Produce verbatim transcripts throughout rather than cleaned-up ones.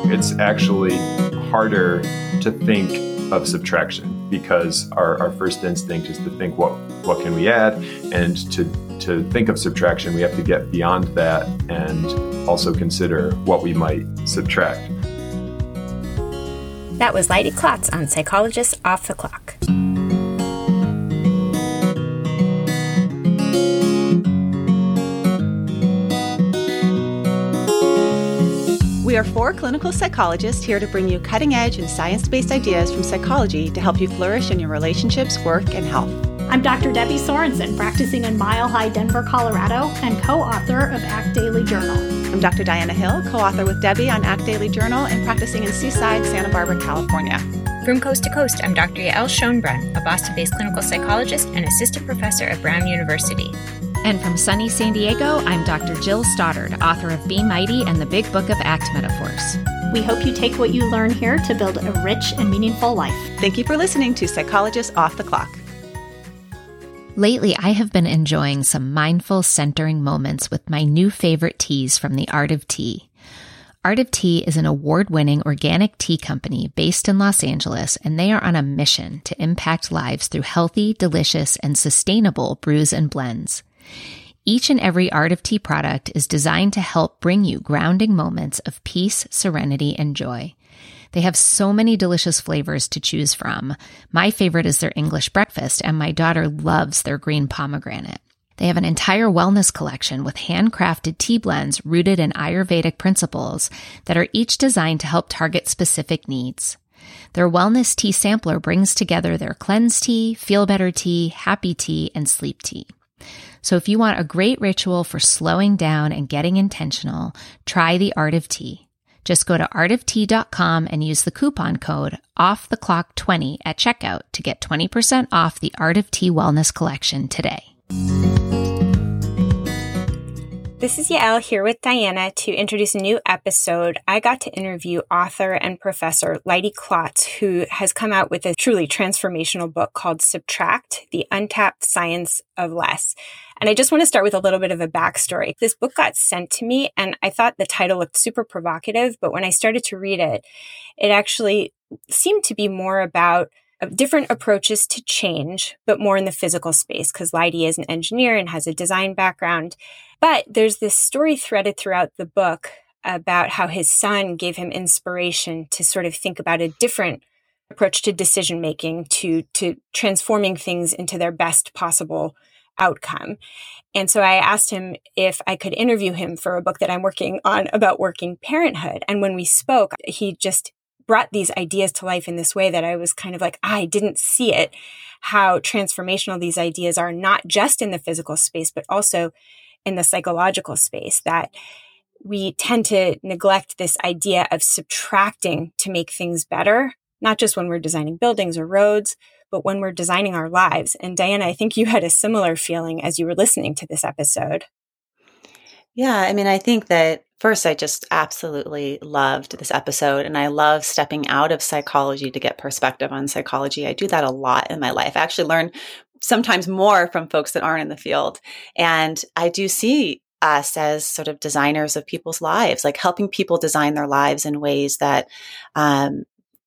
It's actually harder to think of subtraction because our, our first instinct is to think what what can we add, and to to think of subtraction we have to get beyond that and also consider what we might subtract. That was Leidy Klotz on Psychologists Off the Clock. We are four clinical psychologists here to bring you cutting-edge and science-based ideas from psychology to help you flourish in your relationships, work, and health. I'm Doctor Debbie Sorensen, practicing in Mile High, Denver, Colorado, and co-author of ACT Daily Journal. I'm Doctor Diana Hill, co-author with Debbie on ACT Daily Journal and practicing in Seaside, Santa Barbara, California. From coast to coast, I'm Doctor Yael Schonbrun, a Boston-based clinical psychologist and assistant professor at Brown University. And from sunny San Diego, I'm Doctor Jill Stoddard, author of Be Mighty and the Big Book of ACT Metaphors. We hope you take what you learn here to build a rich and meaningful life. Thank you for listening to Psychologists Off the Clock. Lately, I have been enjoying some mindful centering moments with my new favorite teas from the Art of Tea. Art of Tea is an award-winning organic tea company based in Los Angeles, and they are on a mission to impact lives through healthy, delicious, and sustainable brews and blends. Each and every Art of Tea product is designed to help bring you grounding moments of peace, serenity, and joy. They have so many delicious flavors to choose from. My favorite is their English breakfast, and my daughter loves their green pomegranate. They have an entire wellness collection with handcrafted tea blends rooted in Ayurvedic principles that are each designed to help target specific needs. Their wellness tea sampler brings together their cleanse tea, feel better tea, happy tea, and sleep tea. So if you want a great ritual for slowing down and getting intentional, try the Art of Tea. Just go to art of tea dot com and use the coupon code off the clock twenty at checkout to get twenty percent off the Art of Tea Wellness Collection today. This is Yael here with Diana to introduce a new episode. I got to interview author and professor Leidy Klotz, who has come out with a truly transformational book called Subtract, The Untapped Science of Less. And I just want to start with a little bit of a backstory. This book got sent to me, and I thought the title looked super provocative, but when I started to read it, it actually seemed to be more about different approaches to change, but more in the physical space, because Leidy is an engineer and has a design background. But there's this story threaded throughout the book about how his son gave him inspiration to sort of think about a different approach to decision making, to, to transforming things into their best possible outcome. And so I asked him if I could interview him for a book that I'm working on about working parenthood. And when we spoke, he just brought these ideas to life in this way that I was kind of like, I didn't see it, how transformational these ideas are, not just in the physical space, but also in the psychological space, that we tend to neglect this idea of subtracting to make things better, not just when we're designing buildings or roads, but when we're designing our lives. And Diana, I think you had a similar feeling as you were listening to this episode. Yeah, I mean, I think that first, I just absolutely loved this episode, and I love stepping out of psychology to get perspective on psychology. I do that a lot in my life. I actually learn sometimes more from folks that aren't in the field. And I do see us as sort of designers of people's lives, like helping people design their lives in ways that um,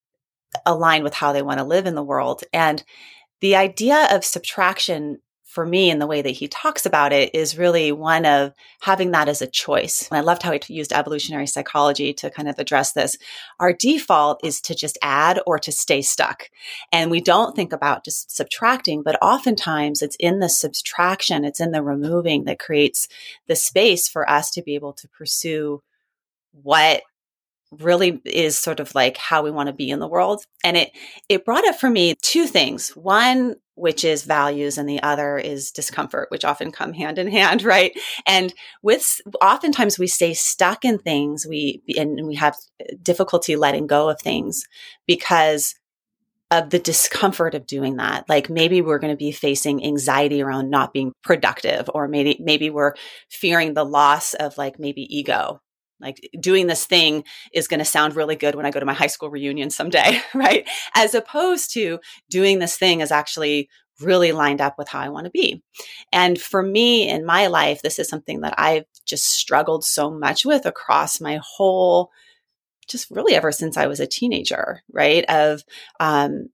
align with how they want to live in the world. And the idea of subtraction for me, and the way that he talks about it, is really one of having that as a choice. And I loved how he used evolutionary psychology to kind of address this. Our default is to just add or to stay stuck. And we don't think about just subtracting, but oftentimes it's in the subtraction, it's in the removing that creates the space for us to be able to pursue what really is sort of like how we want to be in the world. And it it brought up for me two things. One, which is values, and the other is discomfort, which often come hand in hand, right? And with oftentimes we stay stuck in things, we and we have difficulty letting go of things because of the discomfort of doing that. Like maybe we're going to be facing anxiety around not being productive, or maybe maybe we're fearing the loss of like maybe ego. Like doing this thing is going to sound really good when I go to my high school reunion someday, right? As opposed to doing this thing is actually really lined up with how I want to be. And for me in my life, this is something that I've just struggled so much with across my whole just really ever since I was a teenager, right? Of um,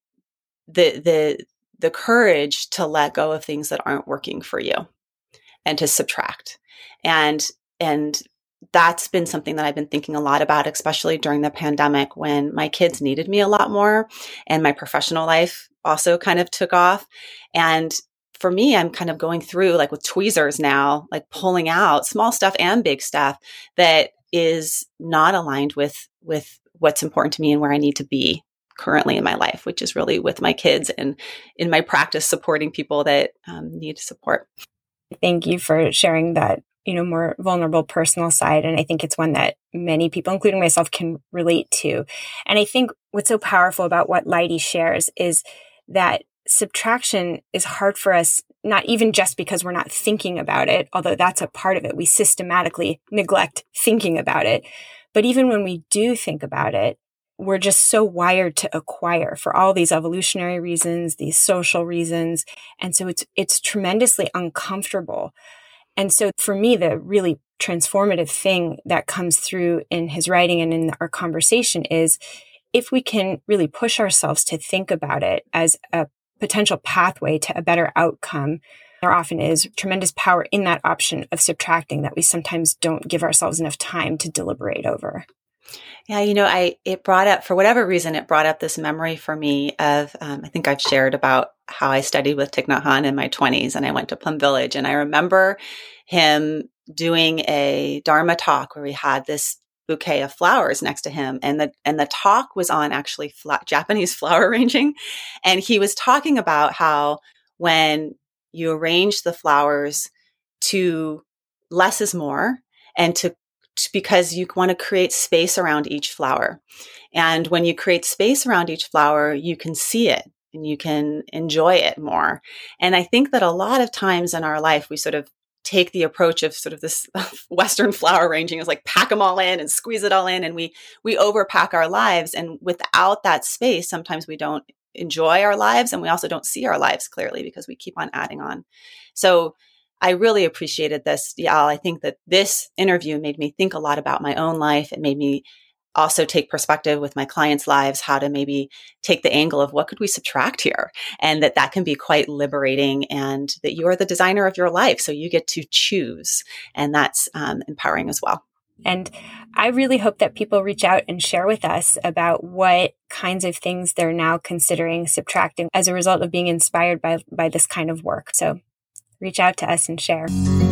the the the courage to let go of things that aren't working for you and to subtract. And and that's been something that I've been thinking a lot about, especially during the pandemic when my kids needed me a lot more and my professional life also kind of took off. And for me, I'm kind of going through like with tweezers now, like pulling out small stuff and big stuff that is not aligned with, with what's important to me and where I need to be currently in my life, which is really with my kids and in my practice supporting people that um, need support. Thank you for sharing that, you know, more vulnerable personal side. And I think it's one that many people, including myself, can relate to. And I think what's so powerful about what Leidy shares is that subtraction is hard for us, not even just because we're not thinking about it, although that's a part of it. We systematically neglect thinking about it. But even when we do think about it, we're just so wired to acquire for all these evolutionary reasons, these social reasons. And so it's it's tremendously uncomfortable. And so for me, the really transformative thing that comes through in his writing and in our conversation is if we can really push ourselves to think about it as a potential pathway to a better outcome, there often is tremendous power in that option of subtracting that we sometimes don't give ourselves enough time to deliberate over. Yeah, you know, I it brought up, for whatever reason, it brought up this memory for me of, um, I think I've shared about how I studied with Thich Nhat Hanh in my twenties and I went to Plum Village. And I remember him doing a Dharma talk where we had this bouquet of flowers next to him. And the, and the talk was on actually fla- Japanese flower arranging. And he was talking about how when you arrange the flowers to less is more and to because you want to create space around each flower. And when you create space around each flower, you can see it and you can enjoy it more. And I think that a lot of times in our life, we sort of take the approach of sort of this Western flower arranging is like pack them all in and squeeze it all in. And we, we overpack our lives. And without that space, sometimes we don't enjoy our lives. And we also don't see our lives clearly because we keep on adding on. So I really appreciated this, Yael. I think that this interview made me think a lot about my own life. It made me also take perspective with my clients' lives, how to maybe take the angle of what could we subtract here? And that that can be quite liberating and that you are the designer of your life. So you get to choose. And that's um, empowering as well. And I really hope that people reach out and share with us about what kinds of things they're now considering subtracting as a result of being inspired by, by this kind of work. So reach out to us and share.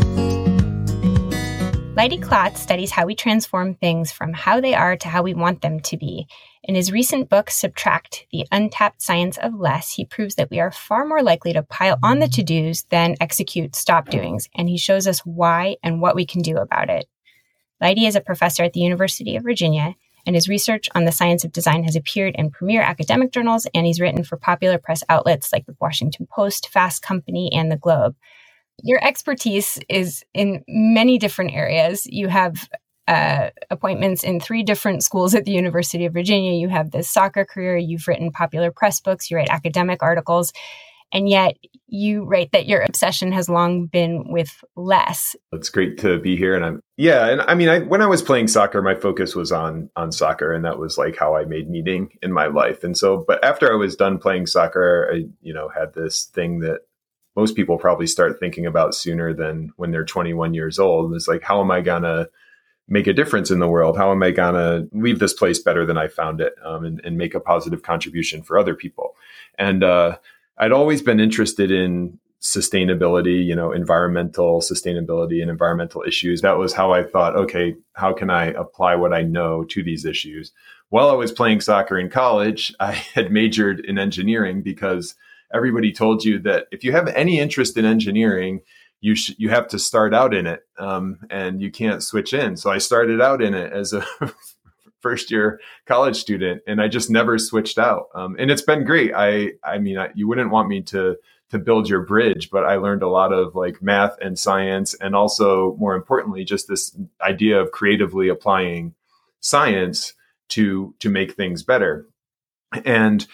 Leidy Klotz studies how we transform things from how they are to how we want them to be. In his recent book, Subtract, The Untapped Science of Less, he proves that we are far more likely to pile on the to-dos than execute stop-doings, and he shows us why and what we can do about it. Leidy is a professor at the University of Virginia, and his research on the science of design has appeared in premier academic journals, and he's written for popular press outlets like the Washington Post, Fast Company, and The Globe. Your expertise is in many different areas. You have uh, appointments in three different schools at the University of Virginia. You have this soccer career. You've written popular press books. You write academic articles. And yet you write that your obsession has long been with less. It's great to be here. And I'm, yeah. And I mean, I, when I was playing soccer, my focus was on, on soccer. And that was like how I made meaning in my life. And so, but after I was done playing soccer, I, you know, had this thing that most people probably start thinking about sooner than when they're twenty-one years old. It's like, how am I going to make a difference in the world? How am I going to leave this place better than I found it, um, and, and make a positive contribution for other people? And uh, I'd always been interested in sustainability, you know, environmental sustainability and environmental issues. That was how I thought, okay, how can I apply what I know to these issues? While I was playing soccer in college, I had majored in engineering because everybody told you that if you have any interest in engineering, you sh- you have to start out in it, um, and you can't switch in. So I started out in it as a first year college student, and I just never switched out. Um, and it's been great. I I mean, I, you wouldn't want me to to build your bridge, but I learned a lot of like math and science, and also more importantly, just this idea of creatively applying science to to make things better. And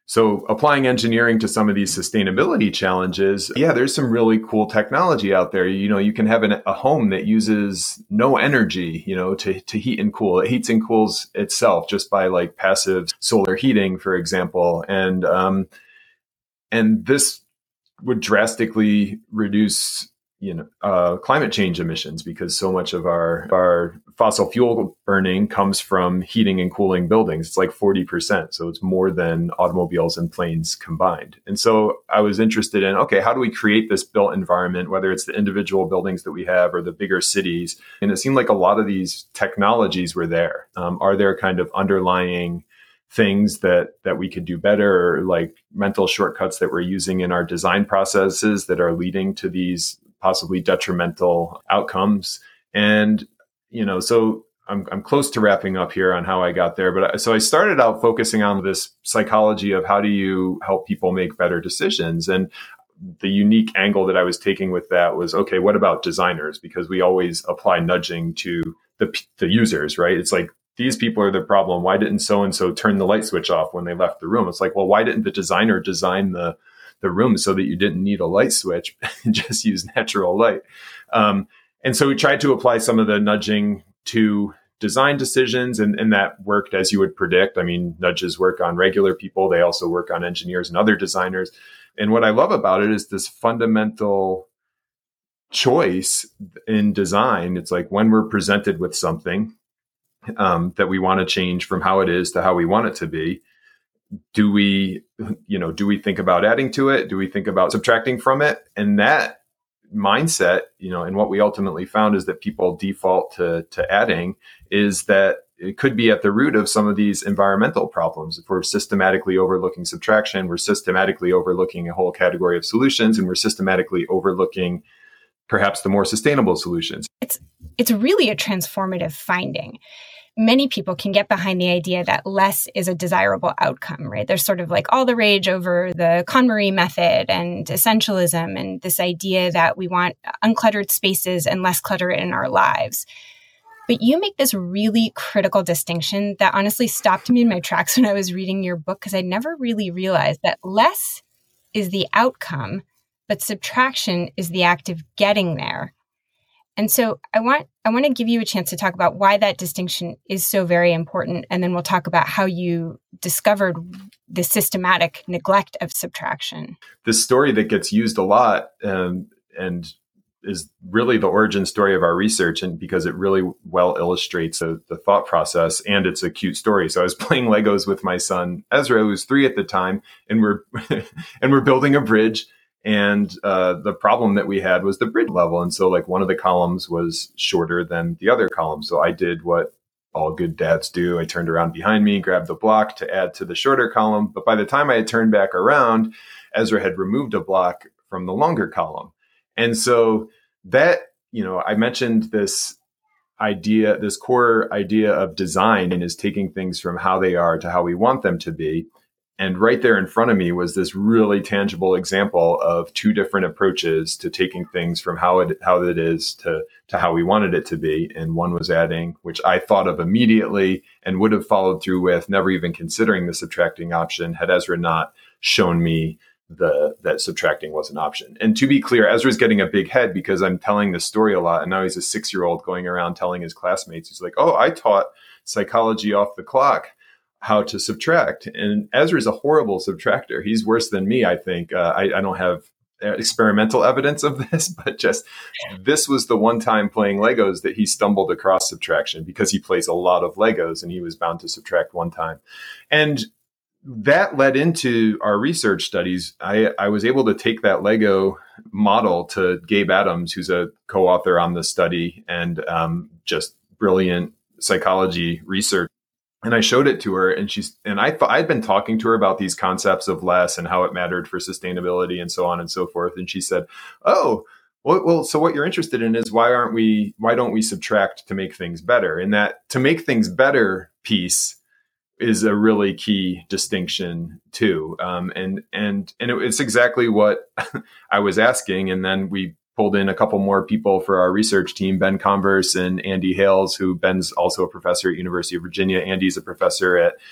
So applying engineering to some of these sustainability challenges, yeah, there's some really cool technology out there. You know, you can have an, a home that uses no energy, you know, to, to heat and cool. It heats and cools itself just by like passive solar heating, for example. And, um, and this would drastically reduce, you know, uh, climate change emissions, because so much of our, our fossil fuel burning comes from heating and cooling buildings. It's like forty percent. So it's more than automobiles and planes combined. And so I was interested in, okay, how do we create this built environment, whether it's the individual buildings that we have or the bigger cities? And it seemed like a lot of these technologies were there. Um, are there kind of underlying things that that we could do better, or like mental shortcuts that we're using in our design processes that are leading to these possibly detrimental outcomes? And, you know, so I'm, I'm close to wrapping up here on how I got there. But I, so I started out focusing on this psychology of how do you help people make better decisions? And the unique angle that I was taking with that was, okay, what about designers? Because we always apply nudging to the, the users, right? It's like, these people are the problem. Why didn't so-and-so turn the light switch off when they left the room? It's like, well, why didn't the designer design the the room so that you didn't need a light switch and just use natural light? Um, and so we tried to apply some of the nudging to design decisions, and, and that worked as you would predict. I mean, nudges work on regular people. They also work on engineers and other designers. And what I love about it is this fundamental choice in design. It's like when we're presented with something um, that we want to change from how it is to how we want it to be, do we, you know, do we think about adding to it? Do we think about subtracting from it? And that mindset, you know, and what we ultimately found is that people default to, to adding, is that it could be at the root of some of these environmental problems. If we're systematically overlooking subtraction, we're systematically overlooking a whole category of solutions, and we're systematically overlooking perhaps the more sustainable solutions. It's, it's really a transformative finding. Many people can get behind the idea that less is a desirable outcome, right? There's sort of like all the rage over the KonMari method and essentialism, and this idea that we want uncluttered spaces and less clutter in our lives. But you make this really critical distinction that honestly stopped me in my tracks when I was reading your book, because I never really realized that less is the outcome, but subtraction is the act of getting there. And so I want I want to give you a chance to talk about why that distinction is so very important. And then we'll talk about how you discovered the systematic neglect of subtraction. The story that gets used a lot um, and is really the origin story of our research, and because it really well illustrates the, the thought process, and it's a cute story. So I was playing Legos with my son, Ezra, who was three at the time, and we're and we're building a bridge. And uh, the problem that we had was the bridge level. And so like one of the columns was shorter than the other column. So I did what all good dads do. I turned around behind me, grabbed the block to add to the shorter column. But by the time I had turned back around, Ezra had removed a block from the longer column. And so that, you know, I mentioned this idea, this core idea of design, and is taking things from how they are to how we want them to be. And right there in front of me was this really tangible example of two different approaches to taking things from how it how it is to, to how we wanted it to be. And one was adding, which I thought of immediately and would have followed through with, never even considering the subtracting option had Ezra not shown me the that subtracting was an option. And to be clear, Ezra's getting a big head because I'm telling this story a lot. And now he's a six-year-old going around telling his classmates, he's like, oh, I taught psychology off the clock how to subtract. And Ezra's a horrible subtractor. He's worse than me, I think. Uh, I, I don't have experimental evidence of this, but just this was the one time playing Legos that he stumbled across subtraction, because he plays a lot of Legos and he was bound to subtract one time. And that led into our research studies. I, I was able to take that Lego model to Gabe Adams, who's a co-author on the study and um, just brilliant psychology research. And I showed it to her, and she's, and I thought I'd been talking to her about these concepts of less and how it mattered for sustainability and so on and so forth. And she said, oh, well, well, so what you're interested in is why aren't we, why don't we subtract to make things better? And that to make things better piece is a really key distinction too. Um, and, and, and it, it's exactly what I was asking. And then we pulled in a couple more people for our research team, Ben Converse and Andy Hales, who Ben's also a professor at University of Virginia. Andy's a professor at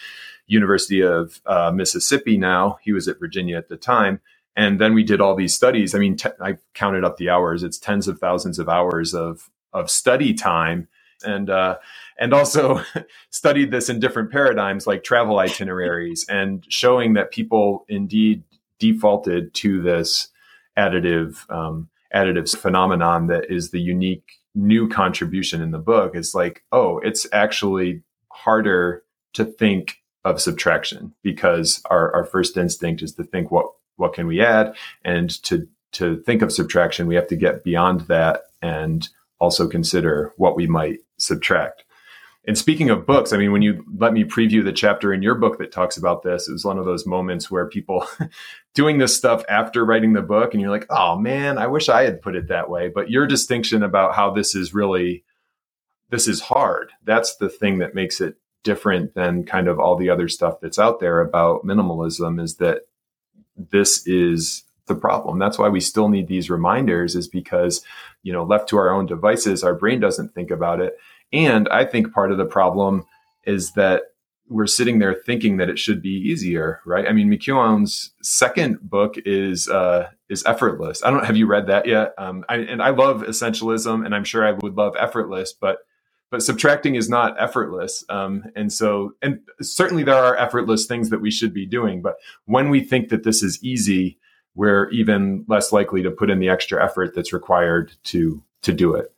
University of uh, Mississippi now. He was at Virginia at the time. And then we did all these studies. I mean, te- I counted up the hours. It's tens of thousands of hours of of study time. And uh, and also studied this in different paradigms like travel itineraries, and showing that people indeed defaulted to this additive um, additive phenomenon that is the unique new contribution in the book. It's like, oh, it's actually harder to think of subtraction because our, our first instinct is to think what what can we add, and to to think of subtraction, we have to get beyond that and also consider what we might subtract. And speaking of books, I mean, when you let me preview the chapter in your book that talks about this, it was one of those moments where people doing this stuff after writing the book, and you're like, oh man, I wish I had put it that way. But your distinction about how this is really, this is hard. That's the thing that makes it different than kind of all the other stuff that's out there about minimalism, is that this is the problem. That's why we still need these reminders, is because, you know, left to our own devices, our brain doesn't think about it. And I think part of the problem is that we're sitting there thinking that it should be easier, right? I mean, McKeown's second book is uh, is Effortless. I don't have you read that yet? Um, I, and I love essentialism, and I'm sure I would love Effortless, but but subtracting is not effortless. Um, and so, and certainly there are effortless things that we should be doing. But when we think that this is easy, we're even less likely to put in the extra effort that's required to to do it.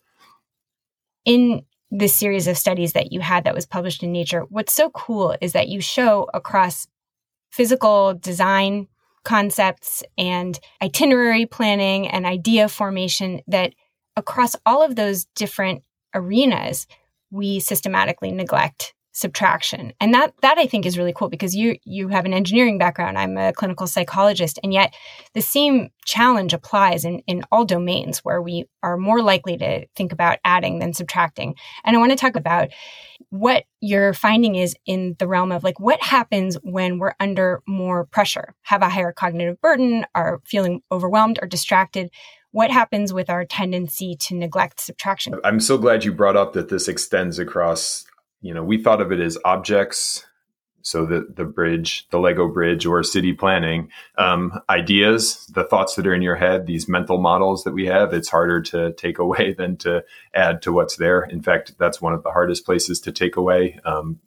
In this series of studies that you had that was published in Nature, what's so cool is that you show across physical design concepts and itinerary planning and idea formation that across all of those different arenas, we systematically neglect subtraction. And that that I think is really cool, because you you have an engineering background. I'm a clinical psychologist. And yet the same challenge applies in, in all domains where we are more likely to think about adding than subtracting. And I want to talk about what your finding is in the realm of like what happens when we're under more pressure, have a higher cognitive burden, are feeling overwhelmed or distracted. What happens with our tendency to neglect subtraction? I'm so glad you brought up that this extends across. You know, we thought of it as objects, so the the bridge, the Lego bridge, or city planning, um, ideas, the thoughts that are in your head, these mental models that we have. It's harder to take away than to add to what's there. In fact, that's one of the hardest places to take away. Um,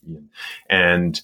and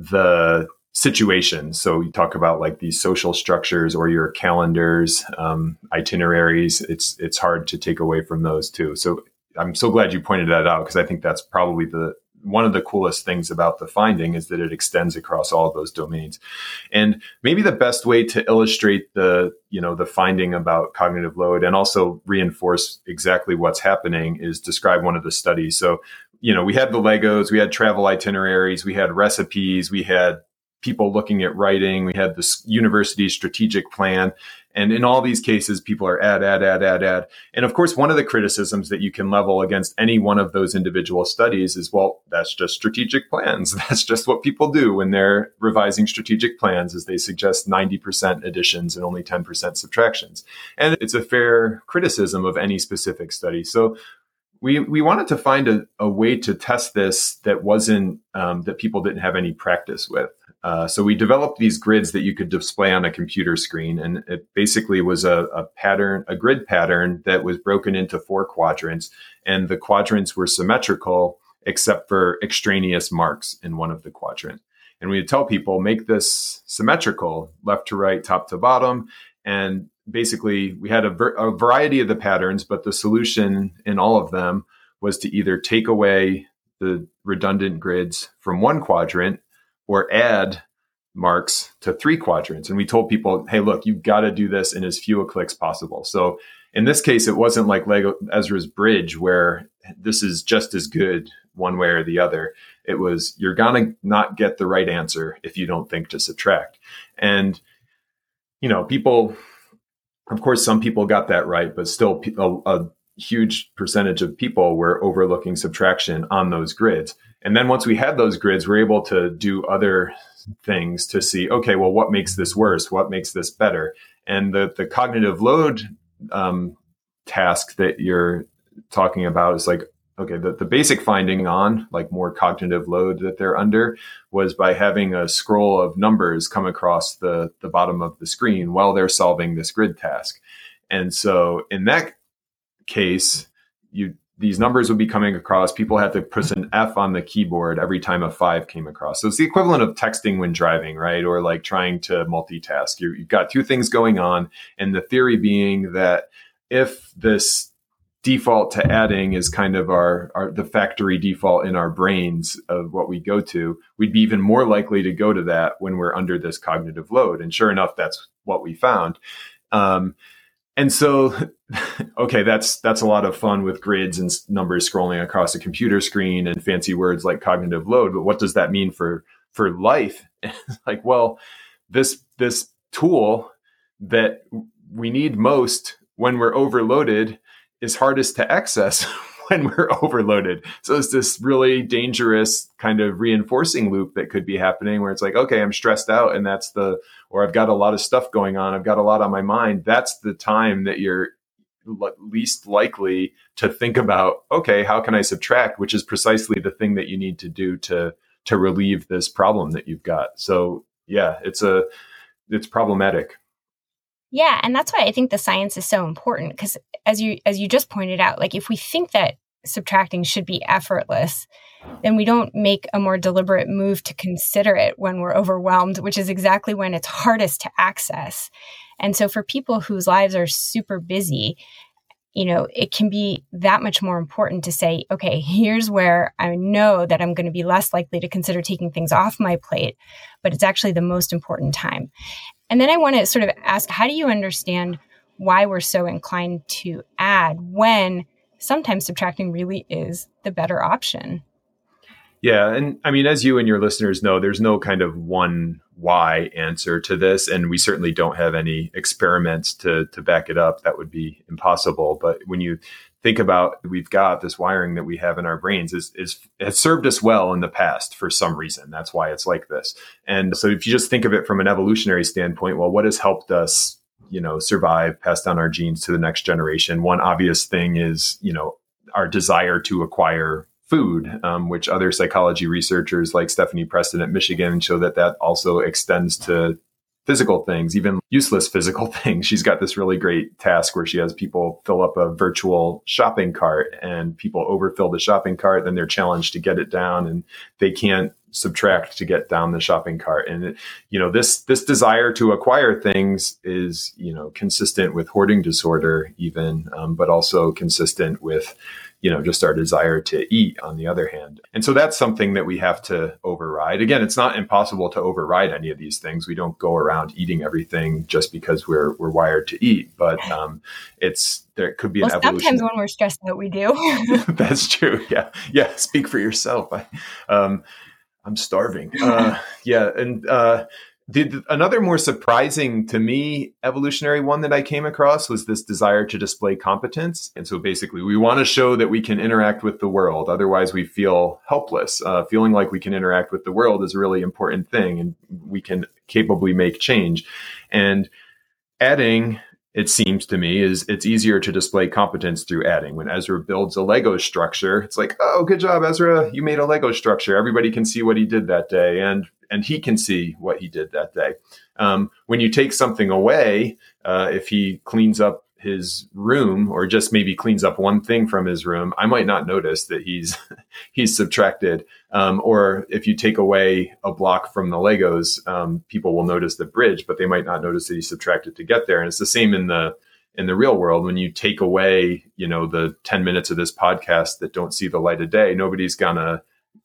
the situations. So you talk about like these social structures or your calendars, um, itineraries. It's it's hard to take away from those too. So I'm so glad you pointed that out, because I think that's probably the one of the coolest things about the finding is that it extends across all of those domains. And maybe the best way to illustrate the, you know, the finding about cognitive load and also reinforce exactly what's happening is describe one of the studies. So, you know, we had the Legos, we had travel itineraries, we had recipes, we had people looking at writing, we had this university strategic plan. And in all these cases, people are add, add, add, add, add. And of course, one of the criticisms that you can level against any one of those individual studies is, well, that's just strategic plans. That's just what people do when they're revising strategic plans, is they suggest ninety percent additions and only ten percent subtractions. And it's a fair criticism of any specific study. So we we wanted to find a, a way to test this that wasn't, um, that people didn't have any practice with. Uh, so we developed these grids that you could display on a computer screen. And it basically was a, a pattern, a grid pattern that was broken into four quadrants. And the quadrants were symmetrical, except for extraneous marks in one of the quadrants. And we would tell people, make this symmetrical, left to right, top to bottom. And basically we had a, ver- a variety of the patterns, but the solution in all of them was to either take away the redundant grids from one quadrant or add marks to three quadrants. And we told people, hey, look, you've got to do this in as few clicks possible. So in this case, it wasn't like Lego Ezra's Bridge, where this is just as good one way or the other. It was, you're going to not get the right answer if you don't think to subtract. And, you know, people, of course, some people got that right, but still a, a huge percentage of people were overlooking subtraction on those grids. And then once we had those grids, we're able to do other things to see, okay, well, what makes this worse? What makes this better? And the, the cognitive load um, task that you're talking about is like, okay, the, the basic finding on like more cognitive load that they're under was by having a scroll of numbers come across the, the bottom of the screen while they're solving this grid task. And so in that case, you these numbers would be coming across. People had to push an F on the keyboard every time a five came across. So it's the equivalent of texting when driving, right? Or like trying to multitask. You're, you've got two things going on. And the theory being that if this default to adding is kind of our, our the factory default in our brains of what we go to, we'd be even more likely to go to that when we're under this cognitive load. And sure enough, that's what we found. Um, And so, okay, that's that's a lot of fun with grids and numbers scrolling across a computer screen and fancy words like cognitive load. But what does that mean for for life? Like, well, this this tool that we need most when we're overloaded is hardest to access when we're overloaded. So it's this really dangerous kind of reinforcing loop that could be happening where it's like, okay, I'm stressed out and that's the, or I've got a lot of stuff going on. I've got a lot on my mind. That's the time that you're least likely to think about, okay, how can I subtract, which is precisely the thing that you need to do to, to relieve this problem that you've got. So yeah, it's a, it's problematic. Yeah. And that's why I think the science is so important, because as you as you just pointed out, like if we think that subtracting should be effortless, then we don't make a more deliberate move to consider it when we're overwhelmed, which is exactly when it's hardest to access. And so for people whose lives are super busy, you know, it can be that much more important to say, okay, here's where I know that I'm going to be less likely to consider taking things off my plate, but it's actually the most important time. And then I want to sort of ask, how do you understand why we're so inclined to add when sometimes subtracting really is the better option? Yeah. And I mean, as you and your listeners know, there's no kind of one why answer to this. And we certainly don't have any experiments to, to back it up. That would be impossible. But when you think about, we've got this wiring that we have in our brains is, is has served us well in the past for some reason. That's why it's like this. And so if you just think of it from an evolutionary standpoint, well, what has helped us, you know, survive, pass down our genes to the next generation? One obvious thing is, you know, our desire to acquire food, um, which other psychology researchers like Stephanie Preston at Michigan show that that also extends to physical things, even useless physical things. She's got this really great task where she has people fill up a virtual shopping cart and people overfill the shopping cart. Then they're challenged to get it down and they can't subtract to get down the shopping cart. And, it, you know, this, this desire to acquire things is, you know, consistent with hoarding disorder even, um, but also consistent with, you know, just our desire to eat on the other hand. And so that's something that we have to override. Again, it's not impossible to override any of these things. We don't go around eating everything just because we're we're wired to eat, but um, it's there could be an well, evolution. Sometimes when we're stressed out, we do. That's true. Yeah. Yeah. Speak for yourself. I, um, I'm starving. Uh, yeah. And uh, the, the, another more surprising to me evolutionary one that I came across was this desire to display competence. And so basically we want to show that we can interact with the world. Otherwise we feel helpless. Uh, feeling like we can interact with the world is a really important thing and we can capably make change. And adding, it seems to me, is it's easier to display competence through adding. When Ezra builds a Lego structure, it's like, oh, good job, Ezra. You made a Lego structure. Everybody can see what he did that day. And and he can see what he did that day. Um, when you take something away, uh, if he cleans up his room or just maybe cleans up one thing from his room, I might not notice that he's he's subtracted. Um, or if you take away a block from the Legos, um, people will notice the bridge, but they might not notice that he subtracted to get there. And it's the same in the in the real world. When you take away, you know, the ten minutes of this podcast that don't see the light of day, nobody's gonna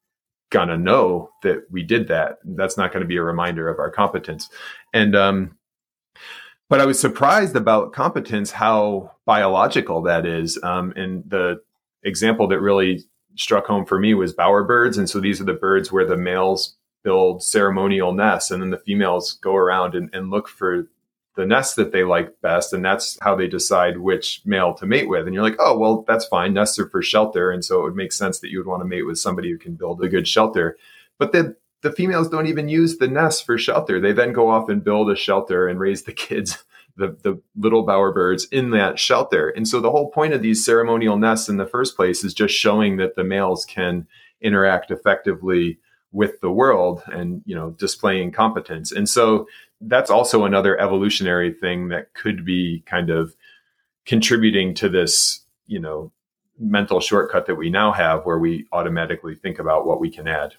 gonna know that we did that. That's not going to be a reminder of our competence. And um, but I was surprised about competence, how biological that is. Um, and the example that really struck home for me was bowerbirds. And so these are the birds where the males build ceremonial nests and then the females go around and, and look for the nests that they like best. And that's how they decide which male to mate with. And you're like, oh, well, that's fine. Nests are for shelter. And so it would make sense that you would want to mate with somebody who can build a good shelter. But then the females don't even use the nests for shelter. They then go off and build a shelter and raise the kids the, the little bowerbirds in that shelter. And so the whole point of these ceremonial nests in the first place is just showing that the males can interact effectively with the world and, you know, displaying competence. And so that's also another evolutionary thing that could be kind of contributing to this, you know, mental shortcut that we now have where we automatically think about what we can add.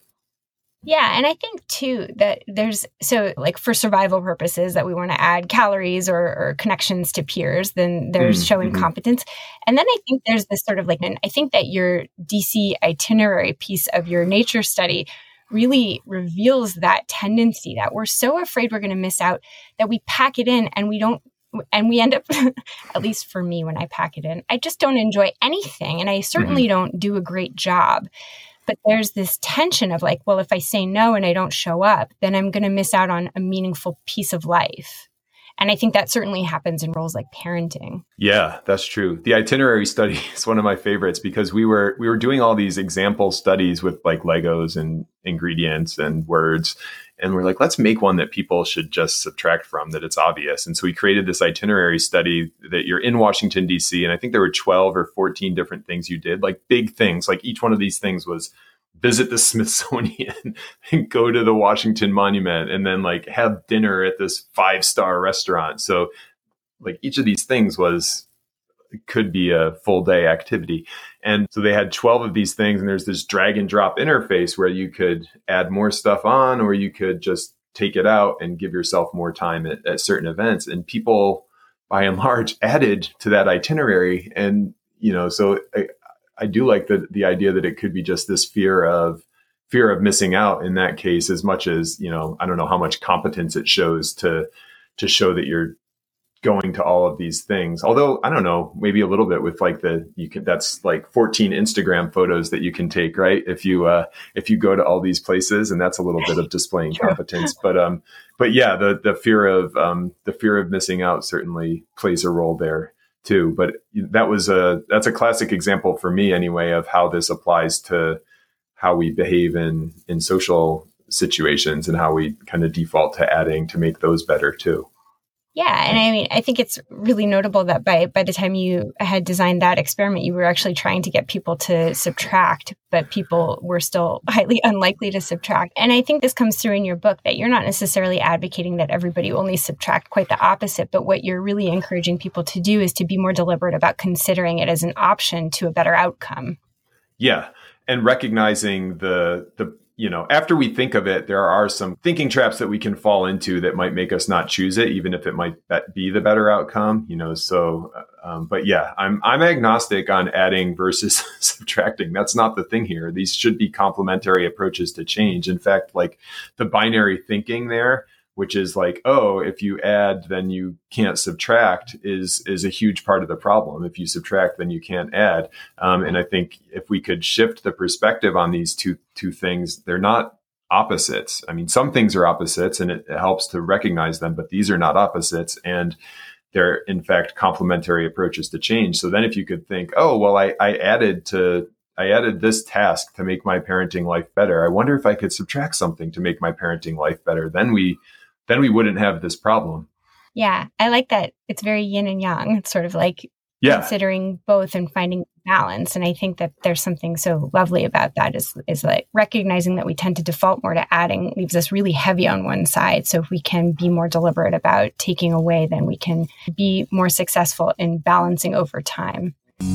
Yeah. And I think too that there's, so like for survival purposes that we want to add calories or, or connections to peers, then there's mm, showing mm-hmm. competence. And then I think there's this sort of like, and I think that your D C itinerary piece of your nature study really reveals that tendency that we're so afraid we're going to miss out that we pack it in and we don't, and we end up, at least for me, when I pack it in, I just don't enjoy anything. And I certainly mm-hmm. don't do a great job. But there's this tension of like, well, if I say no and I don't show up, then I'm going to miss out on a meaningful piece of life. And I think that certainly happens in roles like parenting. Yeah, that's true. The itinerary study is one of my favorites because we were we were doing all these example studies with like Legos and ingredients and words. And we're like, let's make one that people should just subtract from, that it's obvious. And so we created this itinerary study that you're in Washington, D C. And I think there were twelve or fourteen different things you did, like big things. Like each one of these things was visit the Smithsonian and go to the Washington Monument and then like have dinner at this five-star restaurant. So like each of these things was, could be a full day activity. And so they had twelve of these things and there's this drag and drop interface where you could add more stuff on, or you could just take it out and give yourself more time at, at certain events. And people by and large added to that itinerary. And, you know, so I, I do like the the idea that it could be just this fear of fear of missing out in that case, as much as, you know, I don't know how much competence it shows to to show that you're going to all of these things. Although I don't know, maybe a little bit with like the you can that's like fourteen Instagram photos that you can take, right? If you uh if you go to all these places, and that's a little bit of displaying competence. But um but yeah, the the fear of um the fear of missing out certainly plays a role there too. But that was a that's a classic example for me anyway of how this applies to how we behave in in social situations and how we kind of default to adding to make those better too. Yeah. And I mean, I think it's really notable that by, by the time you had designed that experiment, you were actually trying to get people to subtract, but people were still highly unlikely to subtract. And I think this comes through in your book that you're not necessarily advocating that everybody only subtract, quite the opposite. But what you're really encouraging people to do is to be more deliberate about considering it as an option to a better outcome. Yeah. And recognizing the, the, you know, after we think of it, there are some thinking traps that we can fall into that might make us not choose it, even if it might be the better outcome, you know, so, um, but yeah, I'm, I'm agnostic on adding versus subtracting. That's not the thing here. These should be complementary approaches to change. In fact, like the binary thinking there, which is like, oh, if you add, then you can't subtract is, is a huge part of the problem. If you subtract, then you can't add. Um, and I think if we could shift the perspective on these two, two things, they're not opposites. I mean, some things are opposites and it, it helps to recognize them, but these are not opposites. And they're in fact complementary approaches to change. So then if you could think, oh, well, I, I added to, I added this task to make my parenting life better. I wonder if I could subtract something to make my parenting life better. Then we, then we wouldn't have this problem. Yeah. I like that. It's very yin and yang. It's sort of like yeah. considering both and finding balance. And I think that there's something so lovely about that is, is like recognizing that we tend to default more to adding leaves us really heavy on one side. So if we can be more deliberate about taking away, then we can be more successful in balancing over time.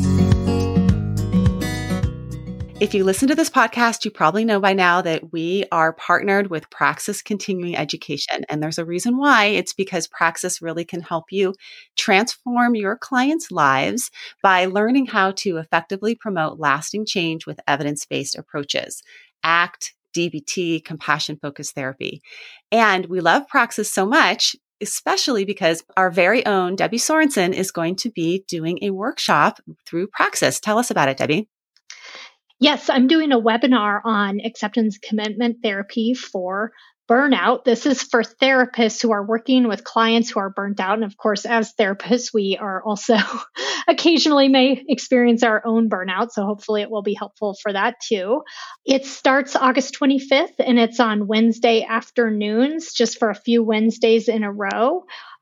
If you listen to this podcast, you probably know by now that we are partnered with Praxis Continuing Education. And there's a reason why. It's because Praxis really can help you transform your clients' lives by learning how to effectively promote lasting change with evidence-based approaches. ACT, D B T, compassion-focused therapy. And we love Praxis so much, especially because our very own Debbie Sorensen is going to be doing a workshop through Praxis. Tell us about it, Debbie. Yes, I'm doing a webinar on acceptance commitment therapy for burnout. This is for therapists who are working with clients who are burnt out. And of course, as therapists, we are also occasionally may experience our own burnout. So hopefully it will be helpful for that too. It starts August twenty-fifth and it's on Wednesday afternoons, just for a few Wednesdays in a row.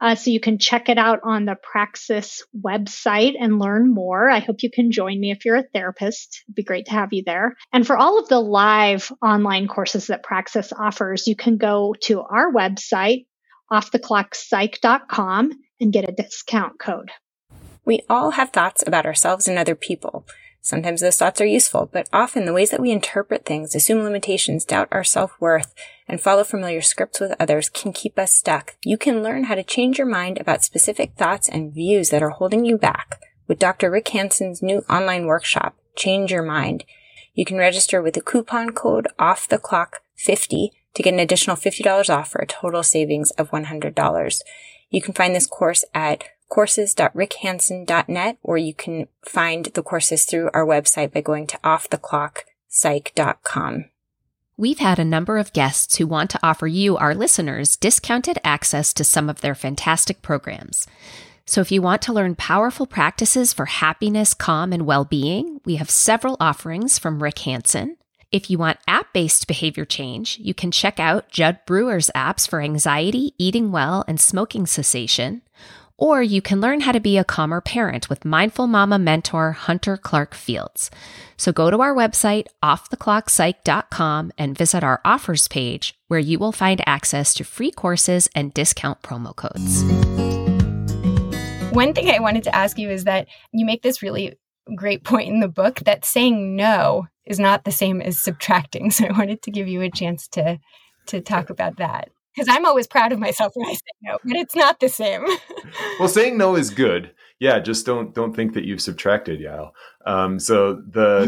Uh, so you can check it out on the Praxis website and learn more. I hope you can join me if you're a therapist. It'd be great to have you there. And for all of the live online courses that Praxis offers, you can go to our website, off the clock psych dot com, and get a discount code. We all have thoughts about ourselves and other people. Sometimes those thoughts are useful, but often the ways that we interpret things, assume limitations, doubt our self-worth, and follow familiar scripts with others can keep us stuck. You can learn how to change your mind about specific thoughts and views that are holding you back with Doctor Rick Hanson's new online workshop, Change Your Mind. You can register with the coupon code off the clock fifty to get an additional fifty dollars off for a total savings of one hundred dollars. You can find this course at courses dot rick hanson dot net, or you can find the courses through our website by going to off the clock psych dot com. We've had a number of guests who want to offer you, our listeners, discounted access to some of their fantastic programs. So if you want to learn powerful practices for happiness, calm, and well-being, we have several offerings from Rick Hanson. If you want app-based behavior change, you can check out Judd Brewer's apps for anxiety, eating well, and smoking cessation. Or you can learn how to be a calmer parent with Mindful Mama mentor Hunter Clark Fields. So go to our website, off the clock psych dot com, and visit our offers page, where you will find access to free courses and discount promo codes. One thing I wanted to ask you is that you make this really great point in the book that saying no is not the same as subtracting. So I wanted to give you a chance to to talk about that. Because I'm always proud of myself when I say no, but it's not the same. Well, saying no is good. Yeah, just don't don't think that you've subtracted, Yael. Um, so the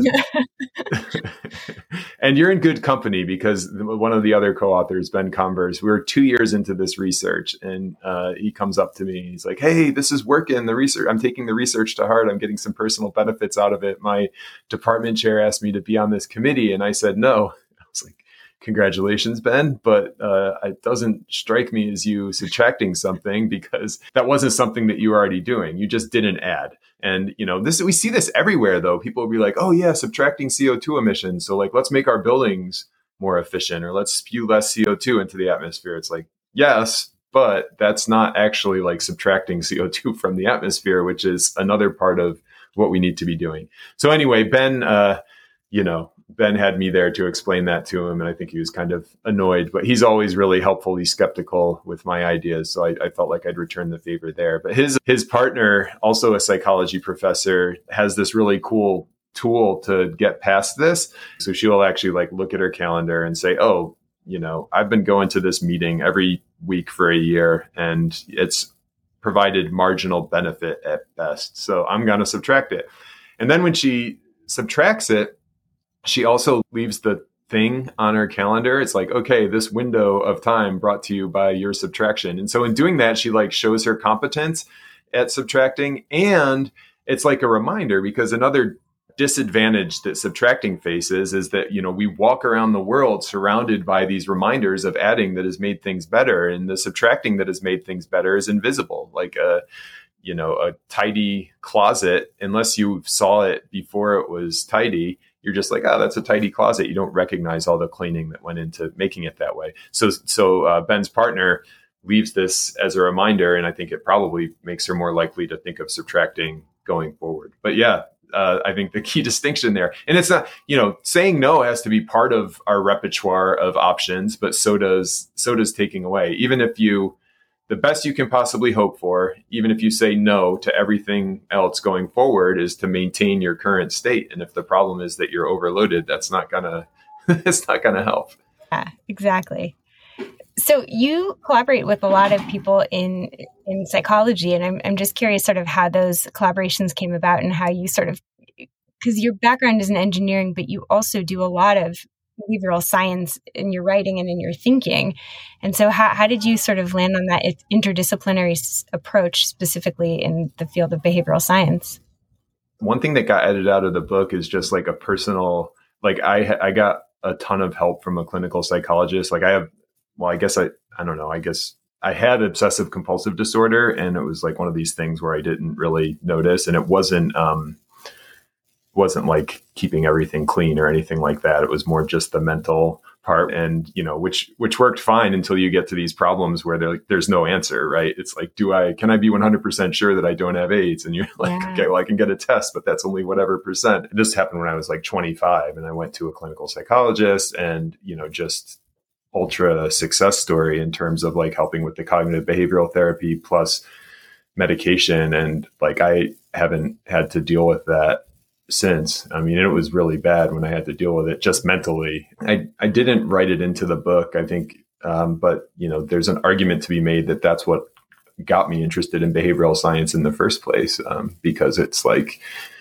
and you're in good company, because one of the other co-authors, Ben Converse, we're two years into this research, and uh, he comes up to me and he's like, "Hey, this is working. The research. I'm taking the research to heart. I'm getting some personal benefits out of it. My department chair asked me to be on this committee, and I said no." I was like, "Congratulations, Ben, but uh, it doesn't strike me as you subtracting something, because that wasn't something that you were already doing. You just didn't add." And, you know, this we see this everywhere, though. People will be like, "Oh, yeah, subtracting C O two emissions. So, like, let's make our buildings more efficient, or let's spew less C O two into the atmosphere." It's like, yes, but that's not actually like subtracting C O two from the atmosphere, which is another part of what we need to be doing. So anyway, Ben, uh, you know, Ben had me there to explain that to him, and I think he was kind of annoyed, but he's always really helpfully skeptical with my ideas. So I, I felt like I'd return the favor there. But his his partner, also a psychology professor, has this really cool tool to get past this. So she'll actually like look at her calendar and say, "Oh, you know, I've been going to this meeting every week for a year, and it's provided marginal benefit at best. So I'm going to subtract it." And then when she subtracts it, she also leaves the thing on her calendar. It's like, okay, this window of time brought to you by your subtraction. And so in doing that, she like shows her competence at subtracting. And it's like a reminder, because another disadvantage that subtracting faces is that, you know, we walk around the world surrounded by these reminders of adding that has made things better. And the subtracting that has made things better is invisible. Like a, you know, a tidy closet, unless you saw it before it was tidy, you're just like, "Oh, that's a tidy closet." You don't recognize all the cleaning that went into making it that way. So, so uh, Ben's partner leaves this as a reminder, and I think it probably makes her more likely to think of subtracting going forward. But yeah, uh, I think the key distinction there, and it's not, you know, saying no has to be part of our repertoire of options, but so does so does taking away. Even if you, the best you can possibly hope for, even if you say no to everything else going forward, is to maintain your current state. And if the problem is that you're overloaded, that's not gonna, it's not gonna help. Yeah, exactly. So you collaborate with a lot of people in in psychology, and I'm I'm just curious sort of how those collaborations came about, and how you sort of, because your background is in engineering, but you also do a lot of behavioral science in your writing and in your thinking. And so how, how did you sort of land on that interdisciplinary s- approach, specifically in the field of behavioral science? One thing that got edited out of the book is just like a personal, like I, I got a ton of help from a clinical psychologist. Like I have, well, I guess I, I don't know, I guess I had obsessive compulsive disorder, and it was like one of these things where I didn't really notice. And it wasn't, um, wasn't like keeping everything clean or anything like that. It was more just the mental part, and you know, which which worked fine until you get to these problems where there, there's no answer, right? It's like, do I can I be one hundred percent sure that I don't have AIDS? And you're like, yeah. okay, well, I can get a test, but that's only whatever percent. This happened when I was like twenty-five, and I went to a clinical psychologist, and you know, just ultra success story in terms of like helping with the cognitive behavioral therapy plus medication, and like I haven't had to deal with that since. I mean, it was really bad when I had to deal with it just mentally. I, I didn't write it into the book, I think, um, but you know, there's an argument to be made that that's what got me interested in behavioral science in the first place, um, because it's like,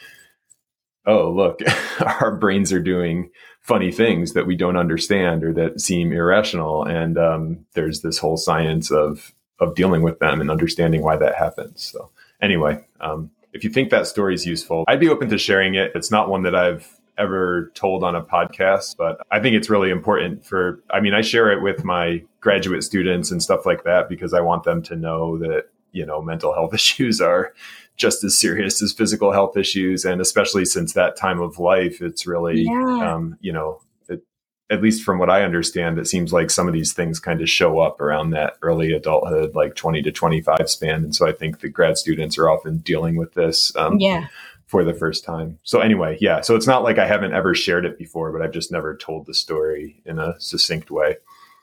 oh, look, our brains are doing funny things that we don't understand or that seem irrational, and um, there's this whole science of of dealing with them and understanding why that happens. So anyway, um, if you think that story is useful, I'd be open to sharing it. It's not one that I've ever told on a podcast, but I think it's really important for, I mean, I share it with my graduate students and stuff like that because I want them to know that, you know, mental health issues are just as serious as physical health issues. And especially since that time of life, it's really, yeah. um, you know, it, at least from what I understand, it seems like some of these things kind of show up around that early adulthood, like twenty to twenty-five span. And so I think the grad students are often dealing with this um, yeah. for the first time. So anyway, yeah. So it's not like I haven't ever shared it before, but I've just never told the story in a succinct way.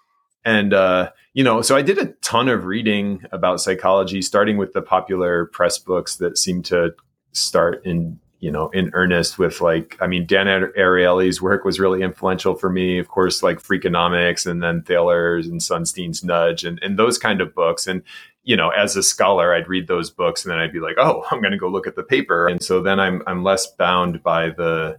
And, uh, you know, so I did a ton of reading about psychology, starting with the popular press books that seem to start in, you know, in earnest with like, I mean, Dan Ariely's work was really influential for me, of course, like Freakonomics, and then Thaler's and Sunstein's Nudge and, and those kind of books. And, you know, as a scholar, I'd read those books and then I'd be like, oh, I'm going to go look at the paper. And so then I'm, I'm less bound by the,